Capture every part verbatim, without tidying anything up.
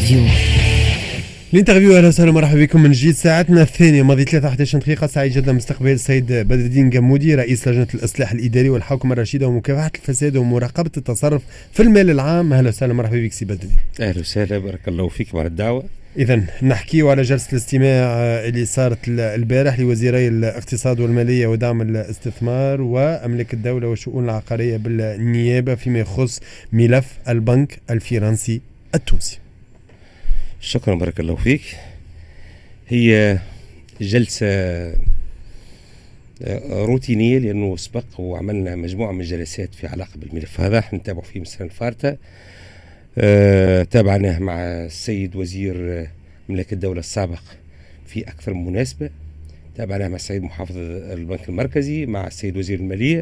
الانترفيو. الانترفيو، اهلا وسهلا ومرحبا بكم من جديد. ساعتنا الثانيه ماضي ثلاثة أحد عشر دقيقه. سعيد جدا باستقبال السيد بدر الدين جمودي، رئيس لجنه الاصلاح الاداري والحوكمه الرشيده ومكافحه الفساد ومراقبه التصرف في المال العام. اهلا وسهلا ومرحبا بك سي بدر. اهلا وسهلا، بارك الله فيك على الدعوه. اذا نحكيو على جلسه الاستماع اللي صارت البارح لوزيري الاقتصاد والماليه ودعم الاستثمار واملاك الدوله والشؤون العقاريه بالنيابه فيما يخص ملف البنك الفرنسي التونسي. شكرا، بارك الله فيك. هي جلسة روتينية لأنه سبق وعملنا مجموعة من الجلسات في علاقة بالملف هذا، نتابع فيه من السنة الفارطة. أه تابعناه مع السيد وزير مملكة الدولة السابق في أكثر من مناسبة، تابعناه مع السيد محافظ البنك المركزي، مع السيد وزير المالية،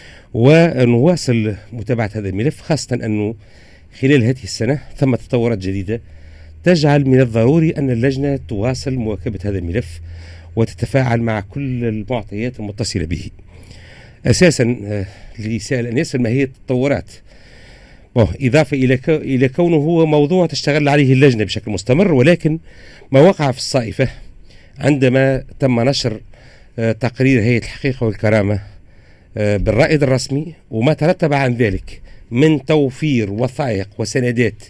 ونواصل متابعة هذا الملف، خاصة أنه خلال هذه السنة ثم تطورات جديدة تجعل من الضروري أن اللجنة تواصل مواكبة هذا الملف وتتفاعل مع كل المعطيات المتصلة به. أساسا اللي سأل أن يسأل ما هي التطورات، إضافة إلى إلى كونه هو موضوع تشتغل عليه اللجنة بشكل مستمر، ولكن ما وقع في الصائفة عندما تم نشر تقرير هيئة الحقيقة والكرامة بالرائد الرسمي وما ترتب عن ذلك من توفير وثائق وسندات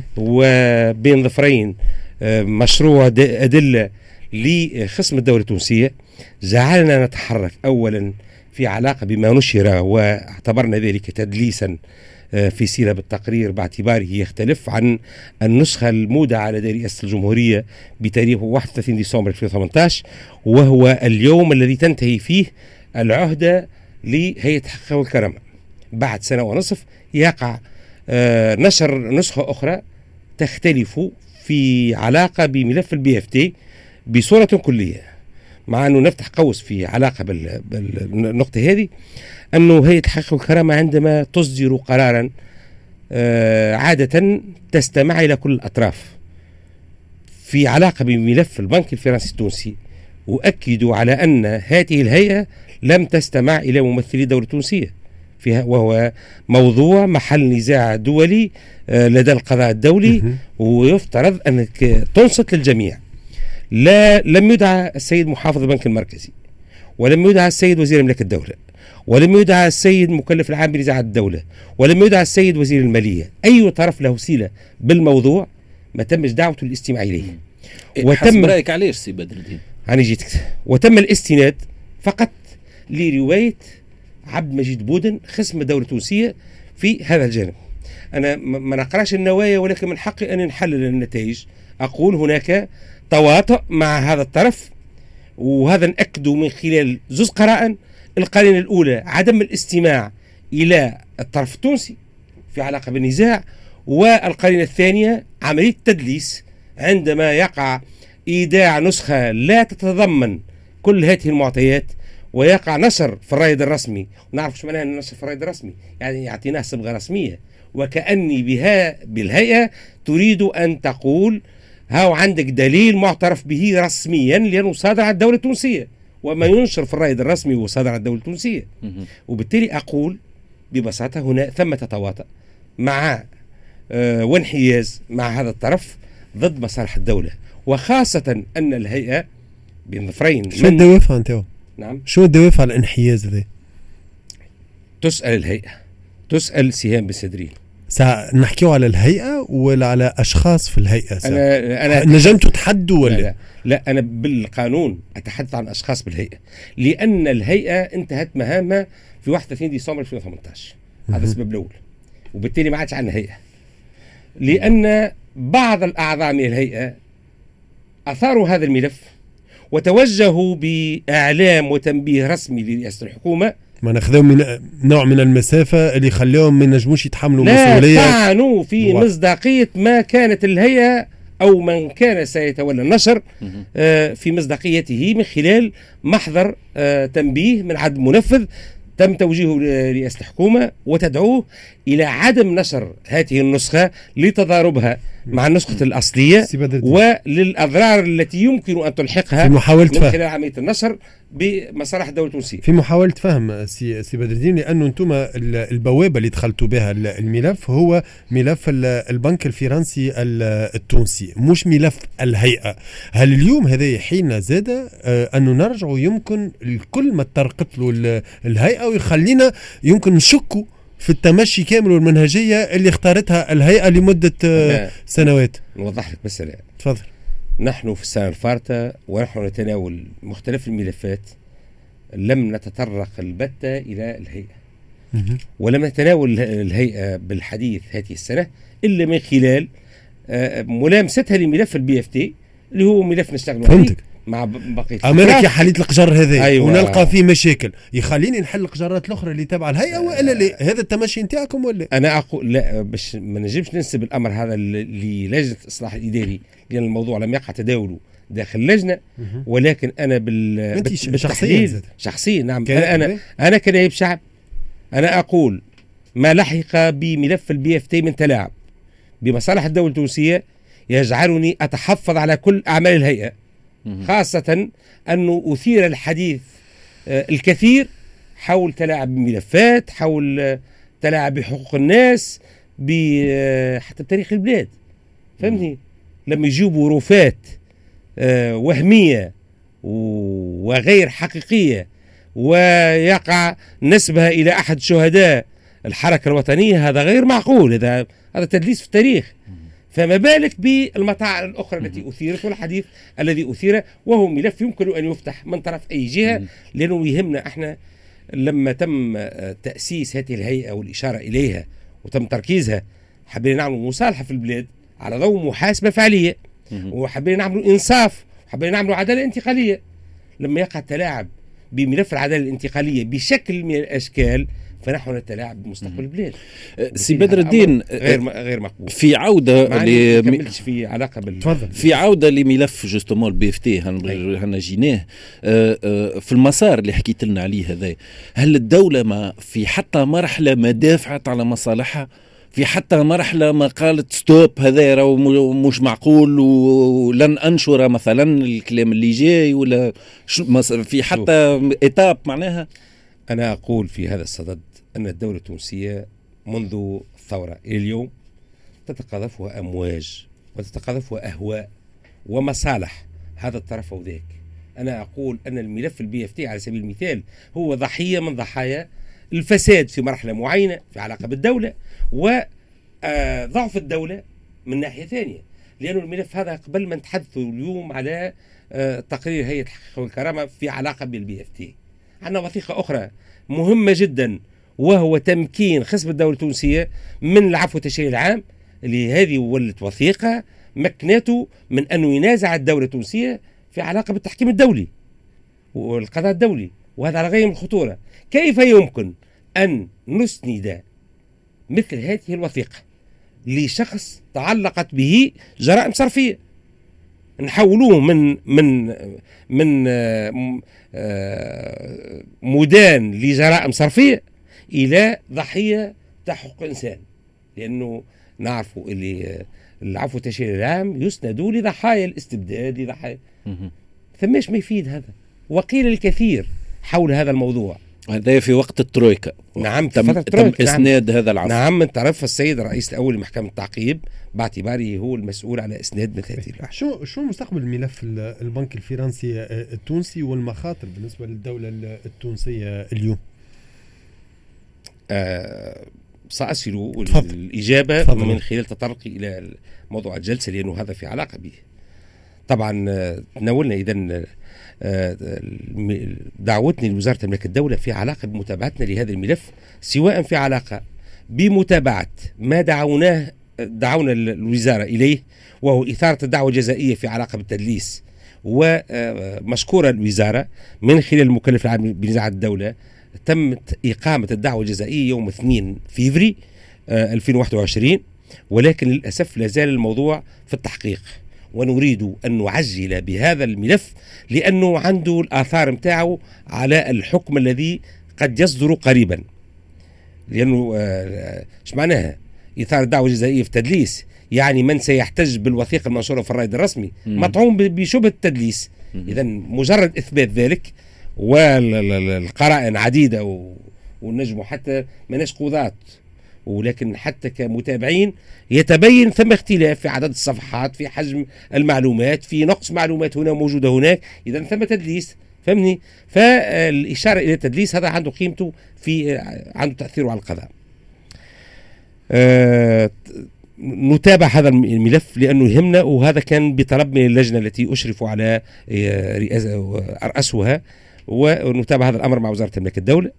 وبين ظفرين مشروع أدلة لخصم الدولة التونسية، جعلنا نتحرك أولا في علاقة بما نشر واعتبرنا ذلك تدليسا في سيلة التقرير باعتباره يختلف عن النسخة المودعة لدى رئاسة الجمهورية بتاريخ واحد وثلاثين ديسمبر ألفين وثمانية عشر، وهو اليوم الذي تنتهي فيه العهدة لهيئة الحقيقة والكرامة. بعد سنة ونصف يقع آه نشر نسخة أخرى تختلف في علاقة بملف البي اف تي بصورة كلية، مع أنه نفتح قوس في علاقة بالنقطة هذه، أنه هيئة الحقيقة والكرامة عندما تصدر قرارا آه عادة تستمع إلى كل الأطراف في علاقة بملف البنك الفرنسي التونسي، وأكدوا على أن هذه الهيئة لم تستمع إلى ممثلي الدولة التونسية فيها، وهو موضوع محل نزاع دولي لدى القضاء الدولي، ويفترض أنك تنصت للجميع. لا لم يدعى السيد محافظ البنك المركزي، ولم يدعى السيد وزير مملكة الدولة، ولم يدعى السيد مكلف العام بنزاعات الدولة، ولم يدعى السيد وزير المالية. أي طرف له صلة بالموضوع ما تمش دعوته الاستماع إليه. وتم رأيك عليه سي بدر الدين؟ أنا جيتك. وتم الاستناد فقط لرواية عبد المجيد بودن خصم الدولة التونسية في هذا الجانب. أنا ما نقراش النوايا، ولكن من حقي أن نحلل النتائج. أقول هناك تواطؤ مع هذا الطرف، وهذا نأكده من خلال زوز قرائن. القرينة الأولى عدم الاستماع إلى الطرف التونسي في علاقة بالنزاع، والقرينة الثانية عملية تدليس عندما يقع إيداع نسخة لا تتضمن كل هذه المعطيات ويقع نشر في الرائد الرسمي. ونعرف شو معناه النشر في الرائد الرسمي، يعني يعطيناه صبغة رسمية، وكأني بها بالهيئة تريد أن تقول هاو عندك دليل معترف به رسميا لأنه صادر عن الدولة التونسية، وما ينشر في الرائد الرسمي هو صادر عن الدولة التونسية. وبالتالي أقول ببساطة هنا ثم تتواطأ مع آه وانحياز مع هذا الطرف ضد مصالح الدولة، وخاصة أن الهيئة بين ظفرين. شو الدوافع أنت؟ نعم، شو الدوافع على الانحياز ذي؟ تسأل الهيئة، تسأل سهام بسدرين. ساعة نحكيو على الهيئة ولا على أشخاص في الهيئة؟ ساعة. أنا أنا نجمتوا تحدوا ولا؟ لا, لا, لا أنا بالقانون أتحدث عن أشخاص بالهيئة، لأن الهيئة انتهت مهامها في واحد وثلاثين ديسمبر ألفين وثمانية عشر، هذا السبب الأول، وبالتالي ما عادش عندنا هيئة، لأن بعض الأعضاء من الهيئة أثاروا هذا الملف وتوجهوا بإعلام وتنبيه رسمي لرئاسة الحكومة، ما ناخذوا من نوع من المسافة اللي يخليهم ما ينجموش يتحملوا مسؤولية. لا طعنوا في و... مصداقية ما كانت الهيئة أو من كان سيتولى النشر آه في مصداقيته من خلال محضر آه تنبيه من عدم منفذ تم توجيهه لرئاسة الحكومة وتدعوه إلى عدم نشر هذه النسخة لتضاربها مع النسخة الأصلية وللأضرار التي يمكن أن تلحقها في محاولة من خلال عملية النشر بمصالح الدوله التونسيه. في محاوله فهم سي, سي بدر الدين، لانه انتم البوابه اللي دخلتوا بها الملف هو ملف البنك الفرنسي التونسي، مش ملف الهيئه. هل اليوم هذا حين زاد انه نرجعوا يمكن الكل ما ترقت له الهيئه ويخلينا يمكن نشكوا في التمشي كامل والمنهجيه اللي اختارتها الهيئه لمده سنوات؟ نوضح لك مسألة. تفضل. نحن في السنة الفارطة ونحن نتناول مختلف الملفات لم نتطرق البتة إلى الهيئة، ولم نتناول الهيئة بالحديث هذه السنة إلا من خلال ملامستها لملف البي اف تي اللي هو ملف نشتغل عليه مع بقية أمريكا يا حليت القجر هذا. أيوة. ونلقى فيه مشاكل، يخليني نحل القجرات الأخرى اللي تابعة الهيئة ولا لا؟ هذا التمشي نتاعكم ولا؟ أنا أقول لا، باش ما نجمش ننسب الأمر هذا للجنة الإصلاح الإداري، لأن الموضوع لم يقع تداوله داخل اللجنة، ولكن أنا بال بالتحليل شخصيا نعم أنا أنا, أنا كنائب شعب أنا أقول ما لحق بملف البي اف تي من تلاعب بمصالح الدولة التونسية يجعلني أتحفظ على كل أعمال الهيئة، خاصة أنه أثير الحديث الكثير حول تلاعب بملفات، حول تلاعب بحقوق الناس، حتى بتاريخ البلاد. فهمتني؟ لما يجيبوا روفات وهمية وغير حقيقية ويقع نسبها إلى أحد شهداء الحركة الوطنية، هذا غير معقول، هذا هذا تدليس في التاريخ. فما بالك بالمطاعن الأخرى التي أثيرت والحديث الذي أثير، وهو ملف يمكن أن يفتح من طرف أي جهة، لأنه يهمنا إحنا لما تم تأسيس هذه الهيئة والإشارة إليها وتم تركيزها، حبينا نعمل مصالحة في البلاد على ضوء محاسبة فعلية، وحبينا نعمل إنصاف، وحبينا نعمل عدالة انتقالية. لما يقع التلاعب بملف العدالة الانتقالية بشكل من الأشكال فنحن نتلاعب بمستقبل البلاد. سي بدر الدين غير غير مقبول. في عودة ل م... في علاقة بال في عودة لملف جوستومون البي اف تي هن جيناه في المسار اللي حكيت لنا عليه هذا، هل الدولة ما في حتى مرحلة ما دافعت على مصالحها؟ في حتى مرحلة ما قالت ستوب هذا راهو مش معقول ولن أنشر مثلا الكلام اللي جاي، ولا في حتى إتاب معناها؟ أنا أقول في هذا الصدد أن الدولة التونسية منذ الثورة إلى اليوم تتقاذفها أمواج وتتقاذفها أهواء ومصالح هذا الطرف أو ذاك. أنا أقول أن الملف البي اف تي على سبيل المثال هو ضحية من ضحايا الفساد في مرحلة معينة في علاقة بالدولة وضعف الدولة من ناحية ثانية، لأن الملف هذا قبل ما نتحدث اليوم على تقرير هيئة الحقوق والكرامة في علاقة بالبي اف تي، عندنا وثيقة أخرى مهمة جدا وهو تمكين خصم الدولة التونسية من العفو التشريعي العام، اللي هذه ولت وثيقة مكنته من أنه ينازع الدولة التونسية في علاقة بالتحكيم الدولي والقضاء الدولي، وهذا على غاية من الخطورة. كيف يمكن أن نسند مثل هذه الوثيقة لشخص تعلقت به جرائم صرفية، نحولوه من من من مدان لجرائم صرفية إلى ضحية حقوق إنسان، لأنه نعرف اللي العفو التشريعي العام يسندوا لضحايا الاستبداد، لضحايا ثماش ما يفيد هذا. وقيل الكثير حول هذا الموضوع، هذا في وقت الترويكا. نعم تم, تم إسناد نعم. هذا العفو. نعم، من طرف السيد الرئيس الأول لمحكمة التعقيب باعتباره هو المسؤول على إسناد مثل هذه الأحكام. شو شو مستقبل الملف البنك الفرنسي التونسي والمخاطر بالنسبة للدولة التونسية اليوم؟ آه سأصل الإجابة فضل. من خلال تطرقي إلى موضوع الجلسة، لأنه هذا في علاقة به. طبعا تناولنا إذن دعوتني لوزارة أملاك الدولة في علاقة بمتابعتنا لهذا الملف، سواء في علاقة بمتابعة ما دعوناه دعونا الوزارة إليه، وهو إثارة الدعوة الجزائية في علاقة بالتدليس، ومشكورة الوزارة من خلال المكلف العام بنزاعات الدولة تمت إقامة الدعوة الجزائية يوم اثنين فيفري ألفين وواحد وعشرين، ولكن للأسف لازال الموضوع في التحقيق، ونريد أن نعجل بهذا الملف لأنه عنده الآثار متاعه على الحكم الذي قد يصدر قريبا. لأنه ايش معناها إثارة الدعوة الجزائية في تدليس؟ يعني من سيحتج بالوثيقة المنشورة في الرائد الرسمي مطعوم بشبهة التدليس. إذن مجرد إثبات ذلك والقرائن عديدة ونجموا حتى ماناش قضاة، ولكن حتى كمتابعين يتبين ثم اختلاف في عدد الصفحات، في حجم المعلومات، في نقص معلومات هنا موجودة هناك، إذا ثم تدليس. فهمني؟ فالإشارة إلى التدليس هذا عنده قيمته، في عنده تأثيره على القضاء. أه نتابع هذا الملف لأنه يهمنا، وهذا كان بطلب من اللجنة التي أشرف على أرأسها، ونتابع هذا الأمر مع وزارة الملك الدولة.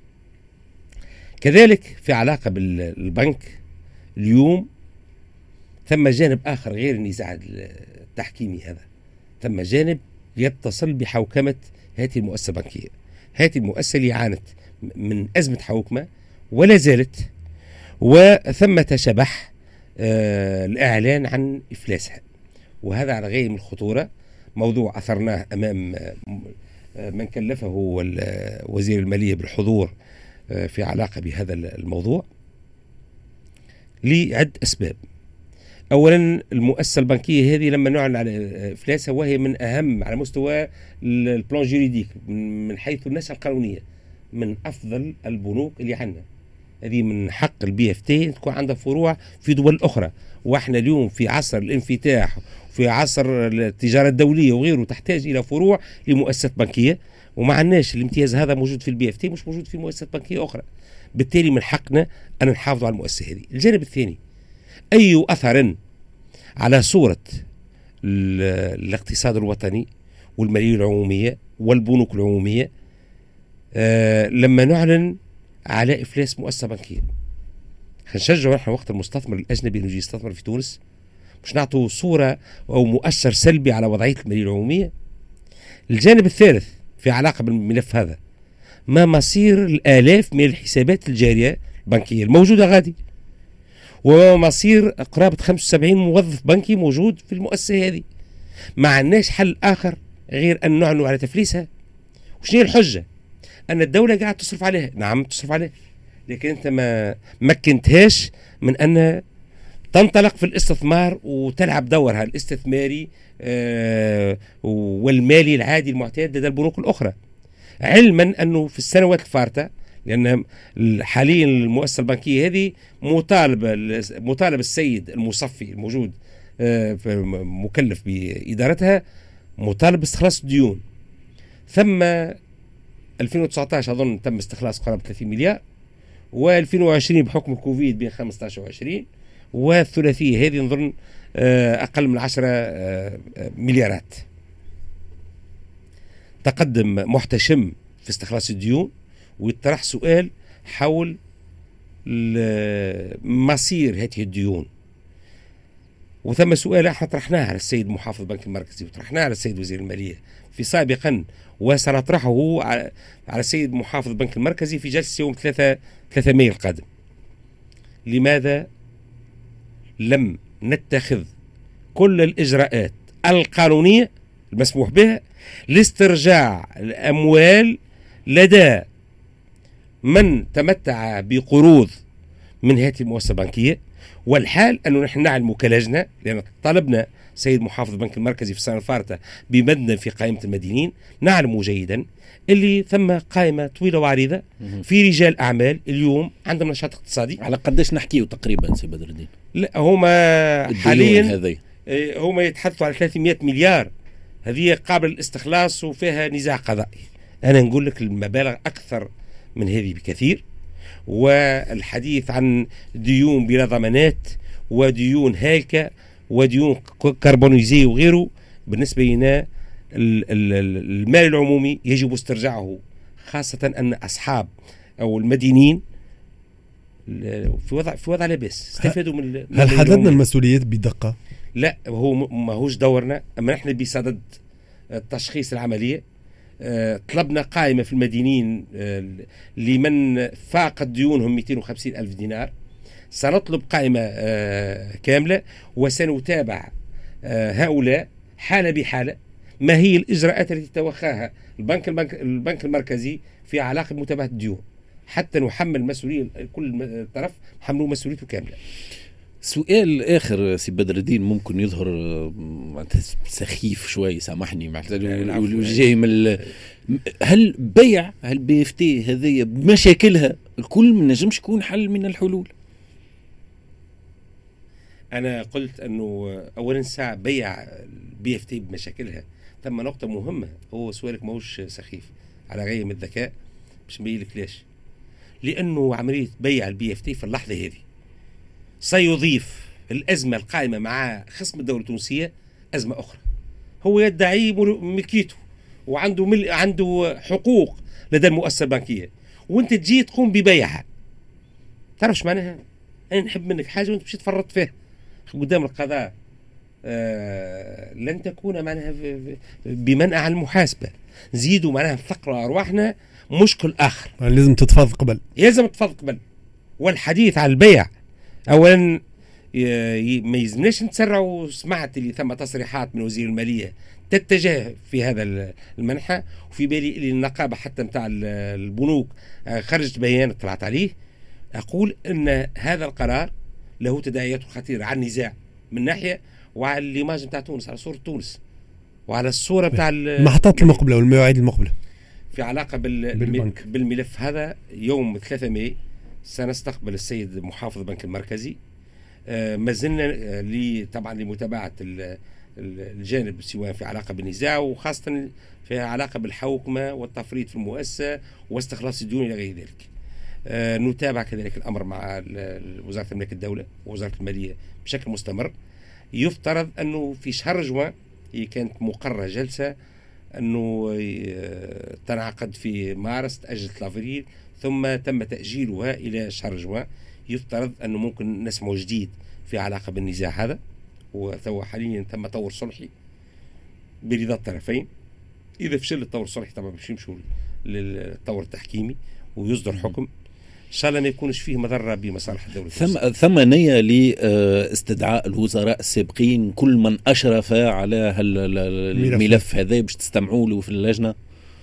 كذلك في علاقة بالبنك اليوم ثم جانب آخر غير النزاع التحكيمي هذا، ثم جانب يتصل بحوكمة هذه المؤسسة البنكية. هذه المؤسسة اللي عانت من أزمة حوكمة ولا زالت، وثمة شبح آه الإعلان عن إفلاسها، وهذا على غاية من الخطورة. موضوع أثرناه أمام آه من كلفه وزير المالية بالحضور آه في علاقة بهذا الموضوع لعدة أسباب. أولا، المؤسسة البنكية هذه لما نعلن على إفلاسها، وهي من أهم على مستوى البلان جوريديك من حيث النشأة القانونية، من أفضل البنوك اللي عندنا. هذه من حق البي اف تي تكون عندها فروع في دول أخرى، وإحنا اليوم في عصر الانفتاح، في عصر التجارة الدولية وغيره، تحتاج إلى فروع لمؤسسات بنكية، وما عندناش الامتياز هذا موجود في البي اف تي، مش موجود في مؤسسات بنكية أخرى. بالتالي من حقنا أن نحافظ على المؤسسة هذه. الجانب الثاني، أي أثر على صورة الاقتصاد الوطني والمالية العمومية والبنوك العمومية آه لما نعلن على إفلاس مؤسسة بنكية. هنشجعوا نحن وقت المستثمر الأجنبي يجي يستثمر في تونس، مش نعطوا صورة أو مؤشر سلبي على وضعية المالية العمومية. الجانب الثالث في علاقة بالملف هذا، ما مصير الآلاف من الحسابات الجارية البنكية الموجودة غادي، وما مصير قرابة خمسة وسبعين موظف بنكي موجود في المؤسسة هذه. ما عندناش حل آخر غير أن نعلن على تفليسها. وشنو الحجة؟ أن الدولة قاعد تصرف عليها. نعم تصرف عليها، لكن أنت ما مكنتهاش من أن تنطلق في الاستثمار وتلعب دورها الاستثماري آه والمالي العادي المعتاد لدى البنوك الأخرى، علما أنه في السنوات الفارطة، لأن حاليا المؤسسة البنكية هذه مطالبة مطالب السيد المصفي الموجود آه مكلف بإدارتها، مطالب باستخلاص الديون. ثم ألفين وتسعة عشر أظن تم استخلاص قرابة ثلاثين مليار، وألفين وعشرين بحكم الكوفيد بين خمسة عشر وعشرين، والثلاثية هذه نظن أقل من عشرة مليارات. تقدم محتشم في استخلاص الديون، ويطرح سؤال حول مصير هذه الديون. وثم سؤال احنا طرحناه على السيد محافظ البنك المركزي، وطرحناه على السيد وزير المالية في سابقا، وسنطرحه على السيد محافظ البنك المركزي في جلسة يوم ثلاثة مايو القادم. لماذا لم نتخذ كل الإجراءات القانونية المسموح بها لاسترجاع الأموال لدى من تمتع بقروض من هذه المؤسسة البنكية؟ والحال أنه نحن نعلم كلجنة، لأن طلبنا سيد محافظ البنك المركزي في السنة الفارطة بمدنا في قائمة المدينين، نعلم جيدا اللي ثم قائمة طويلة وعريضة في رجال أعمال اليوم عندهم نشاط اقتصادي. على قداش نحكيه تقريبا سي بدر الدين؟ لا هما حاليا هما يتحدثوا على ثلاثمائة مليار، هذه قابل للاستخلاص وفيها نزاع قضائي. أنا نقول لك المبالغ أكثر من هذه بكثير، والحديث عن ديون بلا ضمانات وديون هالكة وديون كربونيزي وغيره. بالنسبة لنا المال العمومي يجب استرجاعه، خاصة أن أصحاب أو المدينين في وضع في وضع لا بأس استفادوا من. هل حددنا المسؤوليات بدقة؟ لا، هو ما هوش دورنا، أما نحن بصدد التشخيص العملية. أه طلبنا قائمة في المدينين أه لمن فاقت ديونهم مئتين وخمسين ألف دينار. سنطلب قائمة أه كاملة، وسنتابع أه هؤلاء حالة بحالة ما هي الإجراءات التي توخاها البنك, البنك, البنك المركزي في علاقة بمتابعة الديون، حتى نحمل مسؤولية كل طرف حملوا مسؤوليته كاملة. سؤال اخر سي بدر الدين ممكن يظهر معناتها سخيف شوي، سامحني معناتها جاي من هل بيع هالبي اف تي هذه بمشاكلها الكل ما نجمش يكون حل من الحلول؟ انا قلت انه اولا ساعه بيع البي اف تي بمشاكلها، ثم نقطه مهمه، هو سؤالك ماهوش سخيف على غايه من الذكاء باش نبين لك ليش. لانه عمليه بيع البي اف تي في اللحظه هذه سيضيف الازمه القائمه مع خصم الدوله التونسيه ازمه اخرى. هو يدعي ملكيته وعنده مل... عنده حقوق لدى المؤسسه البنكيه، وانت تجي تقوم ببيعها. تعرف ايش معناها؟ انا نحب منك حاجه وانت مش تفرط فيها قدام القضاء، آه لن تكون معناها بمنع عن المحاسبه. نزيدوا معناها نثقلوا ارواحنا مشكل اخر. لازم تتفاض قبل، لازم تتفاض قبل. والحديث عن البيع اولا ما يلزمناش نتسرعوا. سمعت اللي ثم تصريحات من وزير الماليه تتجه في هذا المنحى، وفي بالي اللي النقابه حتى نتاع البنوك خرجت بيان طلعت عليه. اقول ان هذا القرار له تداعيات خطيره على النزاع من ناحيه، وعلى الايماج نتاع تونس، على صوره تونس، وعلى الصوره نتاع المحطات المقبله والمواعيد المقبله في علاقه بالبنك. بالملف هذا يوم ثلاثة مايو سنستقبل السيد محافظ البنك المركزي. آه ما زلنا لي طبعا لمتابعه الجانب سواء في علاقه بالنزاع وخاصه في علاقه بالحوكمه والتفريط في المؤسسه واستخلاص الديون الى غير ذلك. آه نتابع كذلك الامر مع وزاره الملك الدوله ووزاره الماليه بشكل مستمر. يفترض انه في شهر جوان هي كانت مقرره جلسه انه تنعقد في مارس، تاجلت لافريل ثم تم تاجيلها الى شهر جوان. يفترض انه ممكن نسمع جديد في علاقه بالنزاع هذا، وثو حاليا تم طور صلحي برضا الطرفين. اذا فشل الطور الصلحي طبعا باش يمشوا للطور التحكيمي ويصدر حكم ان شاء الله ما يكونش فيه مضره بمصالح الدوله. ثم ثم نيه لاستدعاء الوزراء السابقين كل من اشرف على الملف هذا باش تستمعوا له في اللجنه.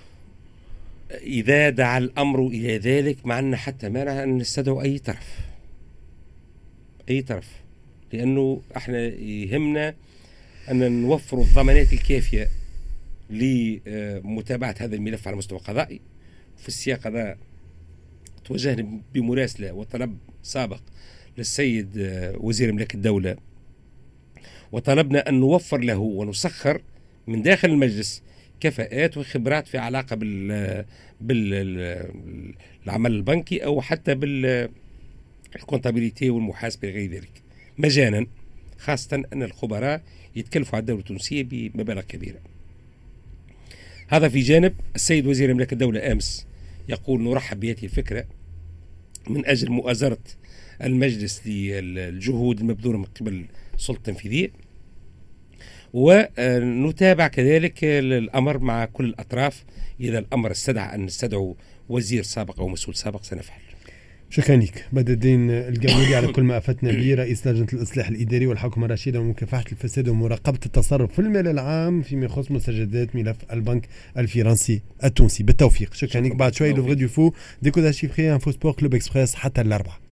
اذا دعا الامر الى ذلك ما عندنا حتى مانع ان نستدعوا اي طرف، اي طرف، لانه احنا يهمنا ان نوفر الضمانات الكافيه لمتابعه هذا الملف على المستوى القضائي. في السياق هذا توجهنا بمراسلة وطلب سابق للسيد وزير ملك الدولة، وطلبنا أن نوفر له ونسخر من داخل المجلس كفاءات وخبرات في علاقة بال بالعمل البنكي أو حتى بالكونتابيليتي والمحاسبة غير ذلك مجانا، خاصة أن الخبراء يتكلفوا على الدولة التونسية بمبالغ كبيرة. هذا في جانب. السيد وزير ملك الدولة أمس يقول نرحب بهذه الفكرة من أجل مؤازرة المجلس للجهود المبذولة من قبل السلطة التنفيذية، ونتابع كذلك الأمر مع كل الأطراف. إذا الأمر استدعى أن نستدعو وزير سابق أو مسؤول سابق سنفعل. شكرا لك بدر الدين القمولي على كل ما أفدنا به، رئيس لجنة الإصلاح الإداري والحكومة الرشيدة ومكافحة الفساد ومراقبة التصرف في المال العام فيما يخص مستجدات ملف البنك الفرنسي التونسي. بالتوفيق. شكرا لك. بعد شوي لو فري دو فو ديكوداج شيفري انفو سبور كلوب اكسبريس حتى الأربعة.